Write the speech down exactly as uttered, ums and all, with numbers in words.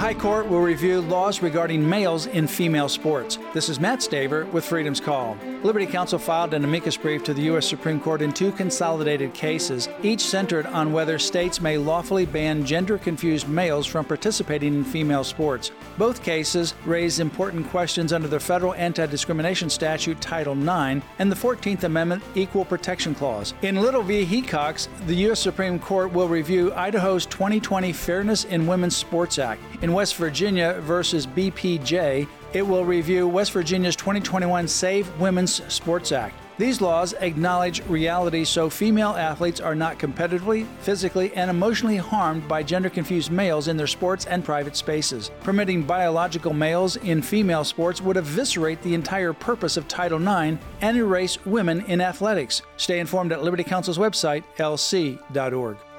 High Court will review laws regarding males in female sports. This is Matt Staver with Freedom's Call. Liberty Counsel filed an amicus brief to the U S Supreme Court in two consolidated cases, each centered on whether states may lawfully ban gender-confused males from participating in female sports. Both cases raise important questions under the federal anti-discrimination statute Title nine and the fourteenth Amendment Equal Protection Clause. In Little v. Hecox, the U S Supreme Court will review Idaho's twenty twenty Fairness in Women's Sports Act. In West Virginia versus B P J, it will review West Virginia's twenty twenty-one Save Women's Sports Act. These laws acknowledge reality so female athletes are not competitively, physically, and emotionally harmed by gender-confused males in their sports and private spaces. Permitting biological males in female sports would eviscerate the entire purpose of Title nine and erase women in athletics. Stay informed at Liberty Counsel's website, L C dot org.